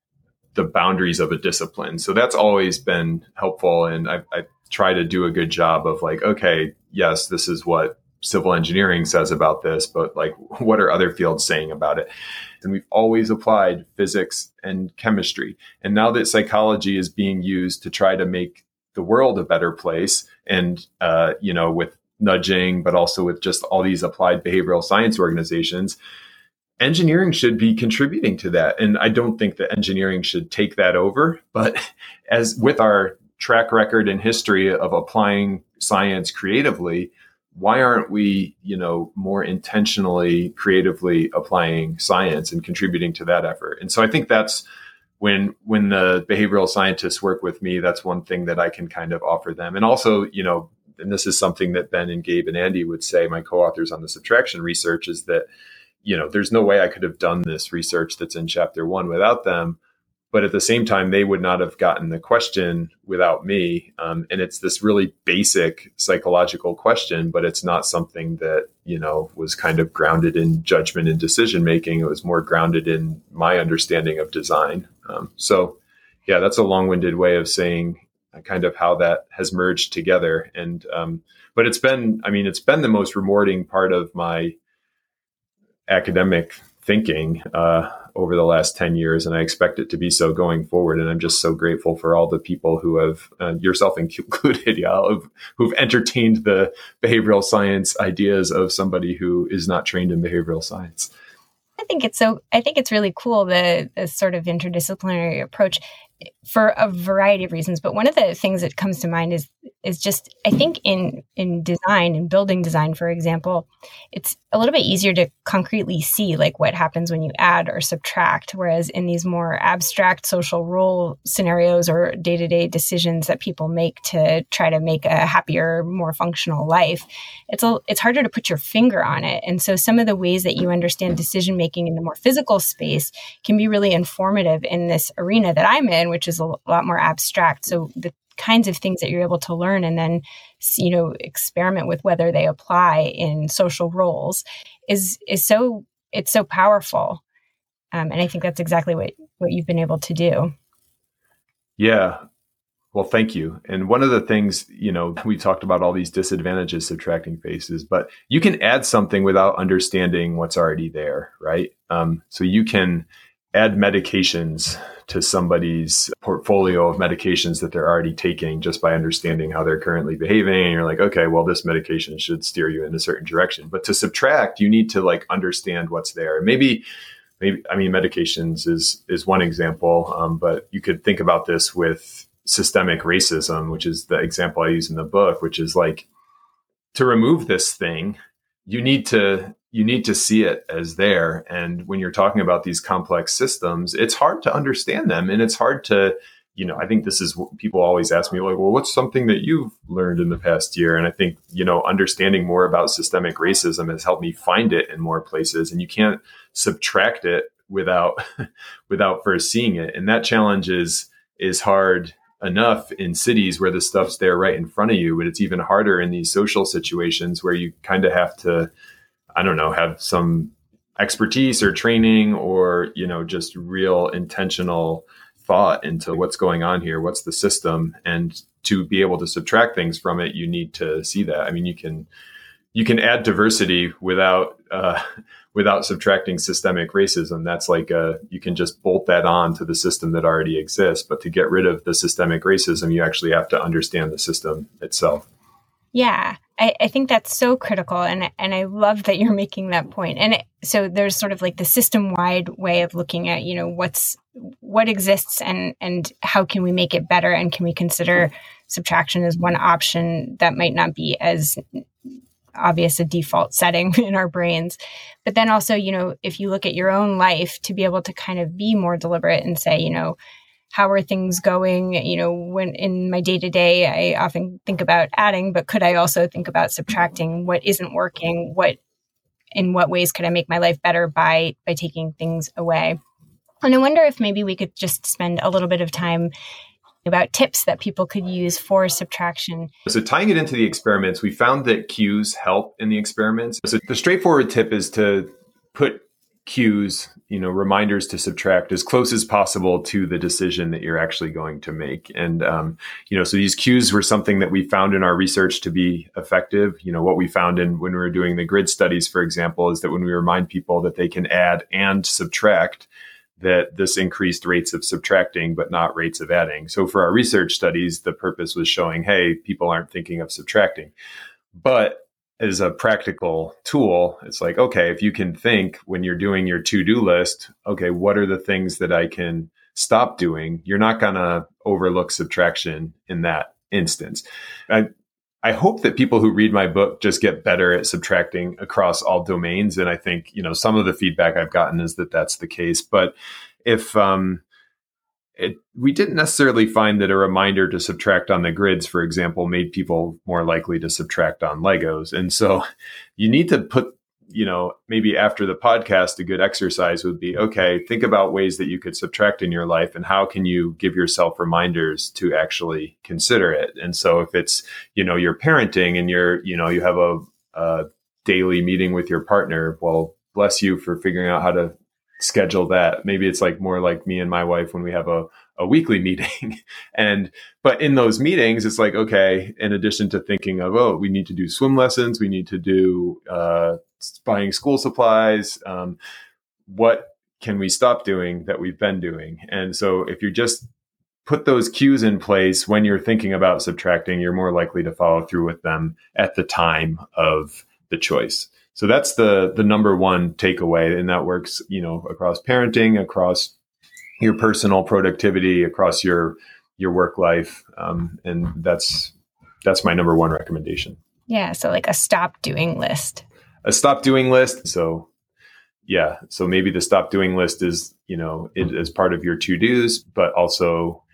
the boundaries of a discipline. So that's always been helpful. And I, I try to do a good job of like, okay, yes, this is what civil engineering says about this, but like, what are other fields saying about it? And we've always applied physics and chemistry. And now that psychology is being used to try to make the world a better place, and, uh, you know, with nudging, but also with just all these applied behavioral science organizations, engineering should be contributing to that. And I don't think that engineering should take that over. But as with our track record and history of applying science creatively, why aren't we, you know, more intentionally, creatively applying science and contributing to that effort? And so I think that's when when the behavioral scientists work with me, that's one thing that I can kind of offer them. And also, you know, and this is something that Ben and Gabe and Andy would say, my co-authors on the subtraction research, is that, you know, there's no way I could have done this research that's in chapter one without them. But at the same time, they would not have gotten the question without me. Um, and it's this really basic psychological question, but it's not something that, you know, was kind of grounded in judgment and decision making. It was more grounded in my understanding of design. Um, so, yeah, that's a long-winded way of saying kind of how that has merged together. And um, but it's been, I mean, it's been the most rewarding part of my academic thinking uh, over the last ten years. And I expect it to be so going forward. And I'm just so grateful for all the people who have, uh, yourself included, yeah, who've, who've entertained the behavioral science ideas of somebody who is not trained in behavioral science. I think it's so, I think it's really cool, the, the sort of interdisciplinary approach for a variety of reasons. But one of the things that comes to mind is, is just, I think in, in design, in building design, for example, it's a little bit easier to concretely see like what happens when you add or subtract. Whereas in these more abstract social role scenarios or day-to-day decisions that people make to try to make a happier, more functional life, it's a, it's harder to put your finger on it. And so some of the ways that you understand decision-making in the more physical space can be really informative in this arena that I'm in, which is a lot more abstract. So the kinds of things that you're able to learn and then, you know, experiment with whether they apply in social roles is is so, it's so powerful. Um, and I think that's exactly what, what you've been able to do. Yeah. Well, thank you. And one of the things, you know, we talked about all these disadvantages subtracting faces, but you can add something without understanding what's already there, right? Um, so you can add medications to somebody's portfolio of medications that they're already taking just by understanding how they're currently behaving. And you're like, okay, well, this medication should steer you in a certain direction. But to subtract, you need to like understand what's there. Maybe, maybe, I mean, medications is, is one example. Um, but you could think about this with, systemic racism, which is the example I use in the book, which is like, to remove this thing, you need to you need to see it as there. And when you're talking about these complex systems, it's hard to understand them. And it's hard to, you know, I think this is what people always ask me, like, well, what's something that you've learned in the past year? And I think, you know, understanding more about systemic racism has helped me find it in more places. And you can't subtract it without without first seeing it. And that challenge is is hard enough in cities where the stuff's there right in front of you, but it's even harder in these social situations where you kind of have to, I don't know, have some expertise or training or, you know, just real intentional thought into what's going on here, what's the system, and to be able to subtract things from it, you need to see that. I mean, you can you can add diversity without uh, without subtracting systemic racism. That's like a, you can just bolt that on to the system that already exists. But to get rid of the systemic racism, you actually have to understand the system itself. Yeah, I, I think that's so critical. And, and I love that you're making that point. And it, so there's sort of like the system-wide way of looking at, you know, what's what exists and, and how can we make it better? And can we consider subtraction as one option that might not be as obvious a default setting in our brains. But then also, you know, if you look at your own life, to be able to kind of be more deliberate and say, you know, how are things going? You know, when in my day to day, I often think about adding, but could I also think about subtracting? What isn't working? What, in what ways could I make my life better by, by taking things away? And I wonder if maybe we could just spend a little bit of time about tips that people could use for subtraction. So tying it into the experiments, we found that cues help in the experiments. So the straightforward tip is to put cues, you know, reminders to subtract as close as possible to the decision that you're actually going to make. And, um, you know, so these cues were something that we found in our research to be effective. You know, what we found in when we were doing the grid studies, for example, is that when we remind people that they can add and subtract, that this increased rates of subtracting, but not rates of adding. So for our research studies, the purpose was showing, hey, people aren't thinking of subtracting. But as a practical tool, it's like, okay, if you can think when you're doing your to-do list, okay, what are the things that I can stop doing? You're not going to overlook subtraction in that instance. I, I hope that people who read my book just get better at subtracting across all domains. And I think, you know, some of the feedback I've gotten is that that's the case. But if um, it, we didn't necessarily find that a reminder to subtract on the grids, for example, made people more likely to subtract on Legos. And so you need to put, you know, maybe after the podcast, a good exercise would be, okay, think about ways that you could subtract in your life and how can you give yourself reminders to actually consider it. And so if it's, you know, you're parenting and you're, you know, you have a, a daily meeting with your partner, well, bless you for figuring out how to schedule that. Maybe it's like more like me and my wife when we have a, a weekly meeting. And, but in those meetings, it's like, okay, in addition to thinking of, oh, we need to do swim lessons, we need to do, uh, buying school supplies, um, what can we stop doing that we've been doing? And so if you just put those cues in place when you're thinking about subtracting, you're more likely to follow through with them at the time of the choice. So that's the the number one takeaway. And that works, you know, across parenting, across your personal productivity, across your your work life. Um, and that's that's my number one recommendation. Yeah. So like a stop doing list. A stop doing list. So yeah. So maybe the stop doing list is, you know, it is part of your to-dos, but also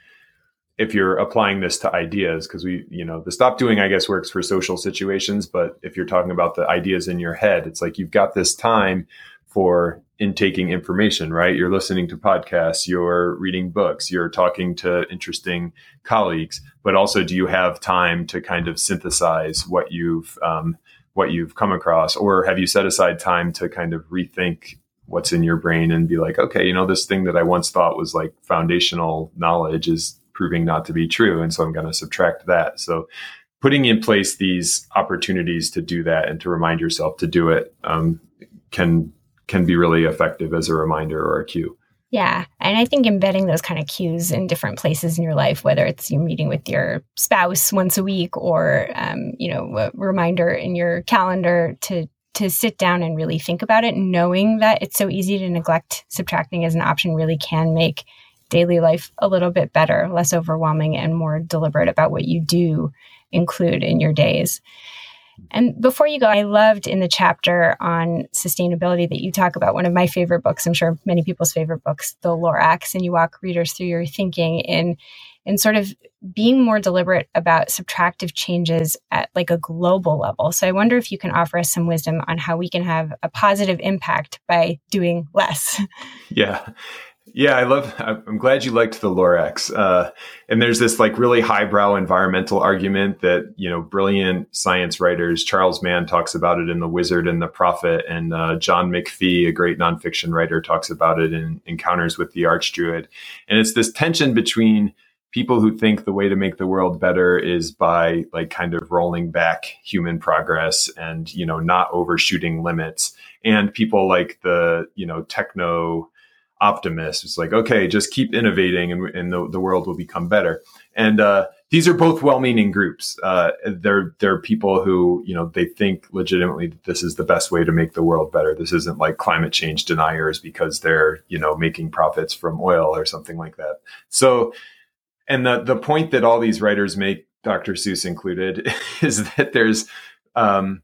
if you're applying this to ideas, because we, you know, the stop doing, I guess, works for social situations. But if you're talking about the ideas in your head, it's like you've got this time for intaking information, right? You're listening to podcasts, you're reading books, you're talking to interesting colleagues, but also do you have time to kind of synthesize what you've, um, what you've come across, or have you set aside time to kind of rethink what's in your brain and be like, okay, you know, this thing that I once thought was like foundational knowledge is proving not to be true. And so I'm going to subtract that. So putting in place these opportunities to do that and to remind yourself to do it um, can, can be really effective as a reminder or a cue. Yeah. And I think embedding those kind of cues in different places in your life, whether it's you're meeting with your spouse once a week or, um, you know, a reminder in your calendar to to sit down and really think about it, knowing that it's so easy to neglect subtracting as an option really can make daily life a little bit better, less overwhelming, and more deliberate about what you do include in your days. And before you go, I loved in the chapter on sustainability that you talk about one of my favorite books, I'm sure many people's favorite books, The Lorax, and you walk readers through your thinking in, in sort of being more deliberate about subtractive changes at like a global level. So I wonder if you can offer us some wisdom on how we can have a positive impact by doing less. Yeah. Yeah, I love, I'm glad you liked the Lorax. Uh, and there's this like really highbrow environmental argument that, you know, brilliant science writers, Charles Mann talks about it in The Wizard and the Prophet, and uh, John McPhee, a great nonfiction writer, talks about it in Encounters with the Archdruid. And it's this tension between people who think the way to make the world better is by like kind of rolling back human progress and, you know, not overshooting limits, and people like the, you know, techno optimist. It's like, okay, just keep innovating and, and the, the world will become better. And uh, these are both well-meaning groups. Uh, they're, they're people who, you know, they think legitimately that this is the best way to make the world better. This isn't like climate change deniers because they're, you know, making profits from oil or something like that. So, and the, the point that all these writers make, Doctor Seuss included, is that there's, um,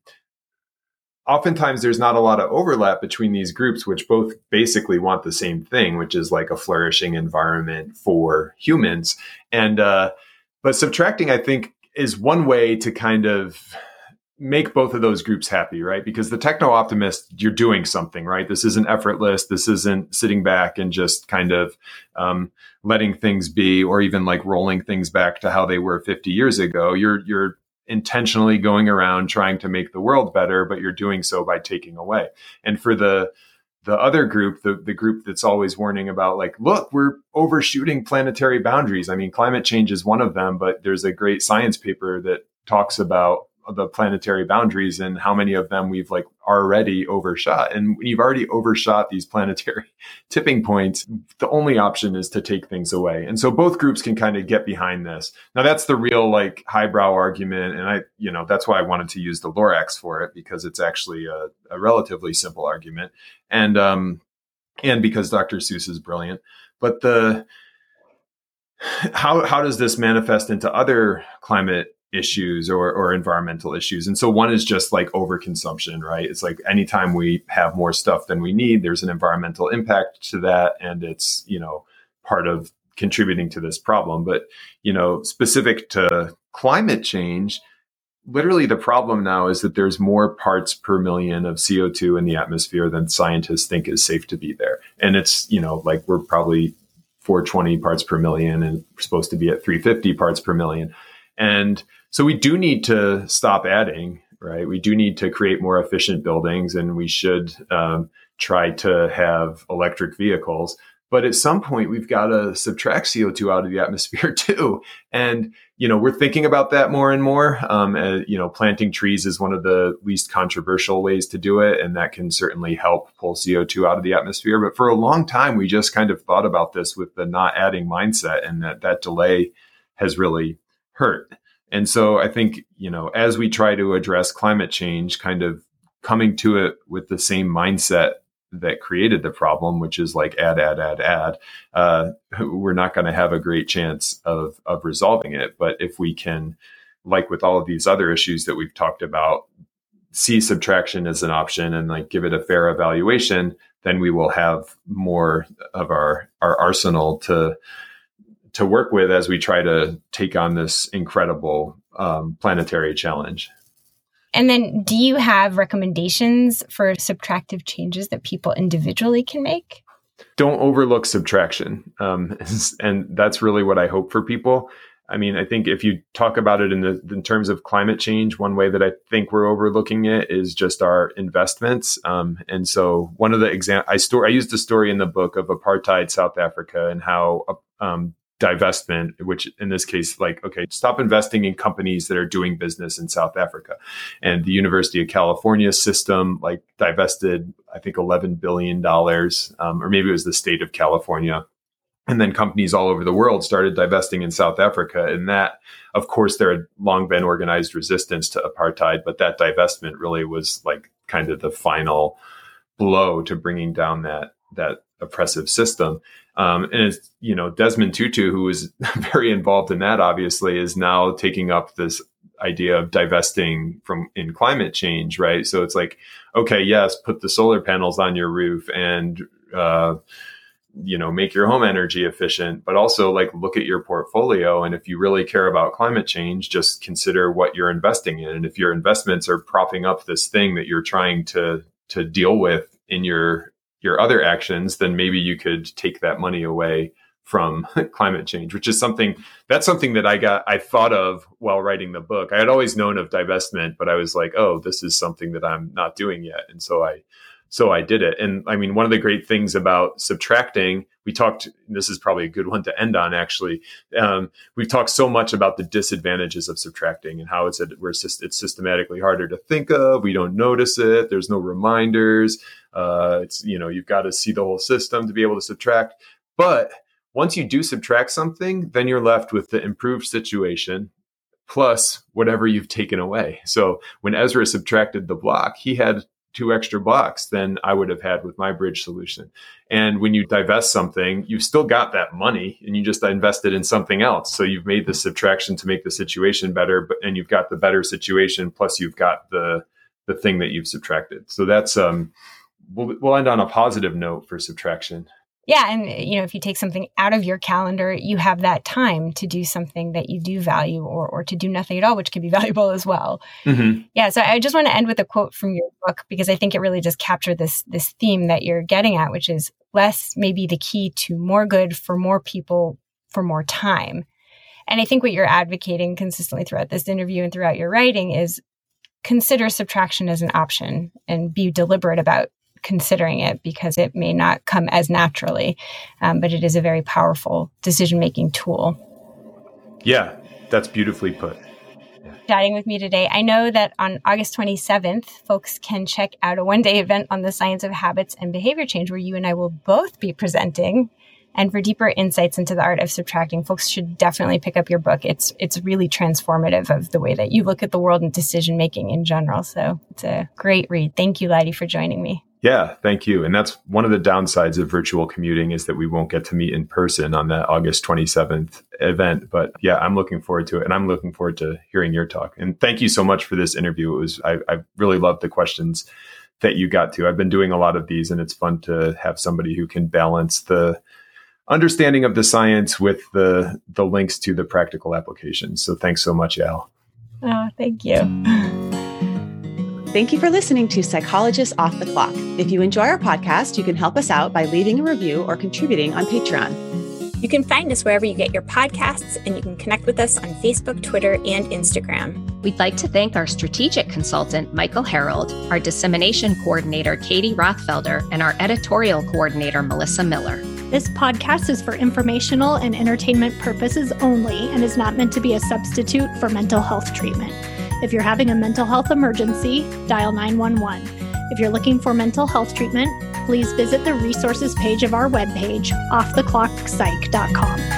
oftentimes there's not a lot of overlap between these groups, which both basically want the same thing, which is like a flourishing environment for humans. And, uh, but subtracting, I think, is one way to kind of make both of those groups happy, right? Because the techno-optimist, you're doing something, right? This isn't effortless. This isn't sitting back and just kind of um, letting things be, or even like rolling things back to how they were fifty years ago. You're, you're, intentionally going around trying to make the world better, but you're doing so by taking away. And for the the other group, the, the group that's always warning about like, look, we're overshooting planetary boundaries. I mean, climate change is one of them, but there's a great science paper that talks about the planetary boundaries and how many of them we've like already overshot. And when you've already overshot these planetary tipping points, the only option is to take things away. And so both groups can kind of get behind this. Now that's the real like highbrow argument. And I, you know, that's why I wanted to use the Lorax for it, because it's actually a, a relatively simple argument. And, um, and because Doctor Seuss is brilliant, but the, how, how does this manifest into other climate issues or, or environmental issues? And so one is just like overconsumption, right? It's like anytime we have more stuff than we need, there's an environmental impact to that. And it's, you know, part of contributing to this problem. But, you know, specific to climate change, literally the problem now is that there's more parts per million of C O two in the atmosphere than scientists think is safe to be there. And it's, you know, like we're probably four hundred twenty parts per million and we're supposed to be at three hundred fifty parts per million. And so we do need to stop adding, right? We do need to create more efficient buildings, and we should um, try to have electric vehicles. But at some point, we've got to subtract C O two out of the atmosphere too. And, you know, we're thinking about that more and more. Um, uh, you know, planting trees is one of the least controversial ways to do it. And that can certainly help pull C O two out of the atmosphere. But for a long time, we just kind of thought about this with the not adding mindset, and that that delay has really hurt. And so I think, you know, as we try to address climate change, kind of coming to it with the same mindset that created the problem, which is like add, add, add, add, uh, we're not going to have a great chance of, of resolving it. But if we can, like with all of these other issues that we've talked about, see subtraction as an option and like give it a fair evaluation, then we will have more of our, our arsenal to to work with as we try to take on this incredible um, planetary challenge. And then do you have recommendations for subtractive changes that people individually can make? Don't overlook subtraction. Um, and that's really what I hope for people. I mean, I think if you talk about it in the in terms of climate change, one way that I think we're overlooking it is just our investments. Um, and so one of the examples, I, sto- I used a story in the book of apartheid South Africa and how um, divestment, which in this case, like, okay, stop investing in companies that are doing business in South Africa. And the University of California system, like, divested, I think, eleven billion dollars, um, or maybe it was the state of California. And then companies all over the world started divesting in South Africa. And that, of course, there had long been organized resistance to apartheid, but that divestment really was like kind of the final blow to bringing down that, that oppressive system. Um, and it's, you know, Desmond Tutu, who was very involved in that, obviously, is now taking up this idea of divesting from in climate change, right? So it's like, okay, yes, put the solar panels on your roof and, uh, you know, make your home energy efficient, but also like look at your portfolio. And if you really care about climate change, just consider what you're investing in. And if your investments are propping up this thing that you're trying to, to deal with in your, your other actions, then maybe you could take that money away from climate change, which is something that's something that I got, I thought of while writing the book. I had always known of divestment, but I was like, oh, this is something that I'm not doing yet. And so I, so I did it. And I mean, one of the great things about subtracting, we talked, this is probably a good one to end on, actually. Um, we've talked so much about the disadvantages of subtracting and how it's, a, we're, it's systematically harder to think of. We don't notice it. There's no reminders. Uh, it's, you know, you've got to see the whole system to be able to subtract. But once you do subtract something, then you're left with the improved situation plus whatever you've taken away. So when Ezra subtracted the block, he had two extra blocks than I would have had with my bridge solution. And when you divest something, you've still got that money and you just invested in something else. So you've made the subtraction to make the situation better, but and you've got the better situation plus you've got the the thing that you've subtracted. So that's um we'll, we'll end on a positive note for subtraction. Yeah. And, you know, if you take something out of your calendar, you have that time to do something that you do value or, or to do nothing at all, which can be valuable as well. Mm-hmm. Yeah. So I just want to end with a quote from your book, because I think it really does capture this, this theme that you're getting at, which is less may be the key to more good for more people for more time. And I think what you're advocating consistently throughout this interview and throughout your writing is consider subtraction as an option and be deliberate about considering it, because it may not come as naturally, um, but it is a very powerful decision-making tool. Yeah, that's beautifully put. Yeah. Chatting with me today. I know that on August twenty-seventh, folks can check out a one-day event on the science of habits and behavior change where you and I will both be presenting. And for deeper insights into the art of subtracting, folks should definitely pick up your book. It's it's really transformative of the way that you look at the world and decision-making in general. So it's a great read. Thank you, Leidy, for joining me. Yeah, thank you. And that's one of the downsides of virtual commuting is that we won't get to meet in person on that August twenty-seventh event. But yeah, I'm looking forward to it. And I'm looking forward to hearing your talk. And thank you so much for this interview. It was I, I really loved the questions that you got to. I've been doing a lot of these, and it's fun to have somebody who can balance the understanding of the science with the the links to the practical applications. So thanks so much, Al. Oh, thank you. Thank you for listening to Psychologists Off the Clock. If you enjoy our podcast, you can help us out by leaving a review or contributing on Patreon. You can find us wherever you get your podcasts, and you can connect with us on Facebook, Twitter, and Instagram. We'd like to thank our strategic consultant, Michael Harold, our dissemination coordinator, Katie Rothfelder, and our editorial coordinator, Melissa Miller. This podcast is for informational and entertainment purposes only and is not meant to be a substitute for mental health treatment. If you're having a mental health emergency, dial nine one one. If you're looking for mental health treatment, please visit the resources page of our webpage, off the clock psych dot com.